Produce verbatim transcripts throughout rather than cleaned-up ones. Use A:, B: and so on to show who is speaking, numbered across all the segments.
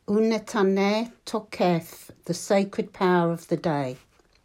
A: Unetane Toketh, the sacred power of the day.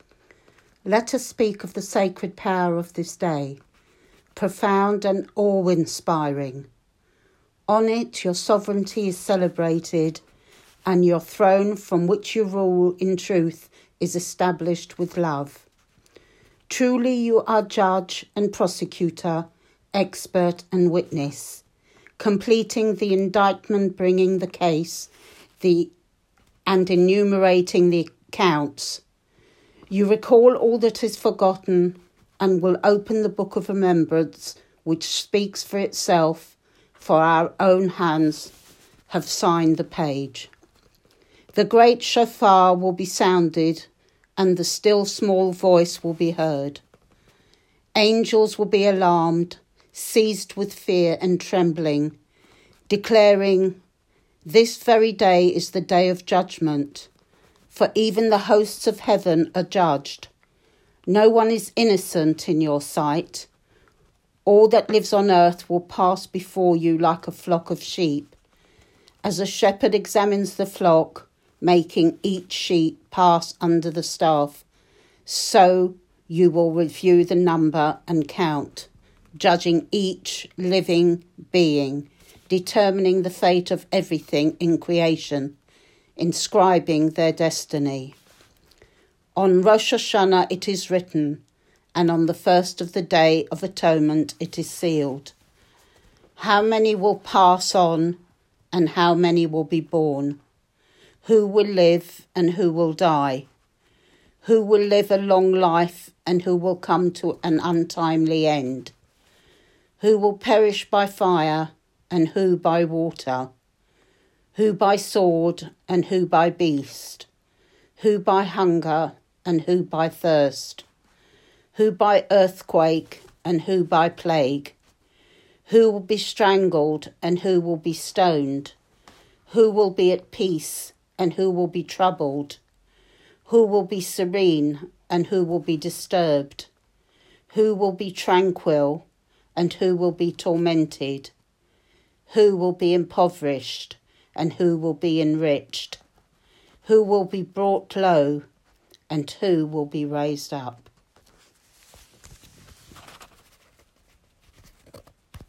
A: Let us speak of the sacred power of this day, profound and awe-inspiring. On it your sovereignty is celebrated, and your throne from which you rule in truth is established with love. Truly you are judge and prosecutor, expert and witness, completing the indictment, bringing the case, the and enumerating the accounts. You recall all that is forgotten and will open the book of remembrance, which speaks for itself, for our own hands have signed the page. The great shofar will be sounded, and the still small voice will be heard. Angels will be alarmed, seized with fear and trembling, declaring, "This very day is the day of judgment, for even the hosts of heaven are judged. No one is innocent in your sight. All that lives on earth will pass before you like a flock of sheep. As a shepherd examines the flock, making each sheep pass under the staff, so you will review the number and count, judging each living being, determining the fate of everything in creation, inscribing their destiny. On Rosh Hashanah it is written, and on the first of the Day of Atonement it is sealed. How many will pass on, and how many will be born? Who will live, and who will die? Who will live a long life, and who will come to an untimely end? Who will perish by fire, and who by water? Who by sword, and who by beast? Who by hunger, and who by thirst? Who by earthquake, and who by plague? Who will be strangled, and who will be stoned? Who will be at peace, and who will be troubled? Who will be serene, and who will be disturbed? Who will be tranquil, and who will be tormented? Who will be impoverished, and who will be enriched? Who will be brought low, and who will be raised up?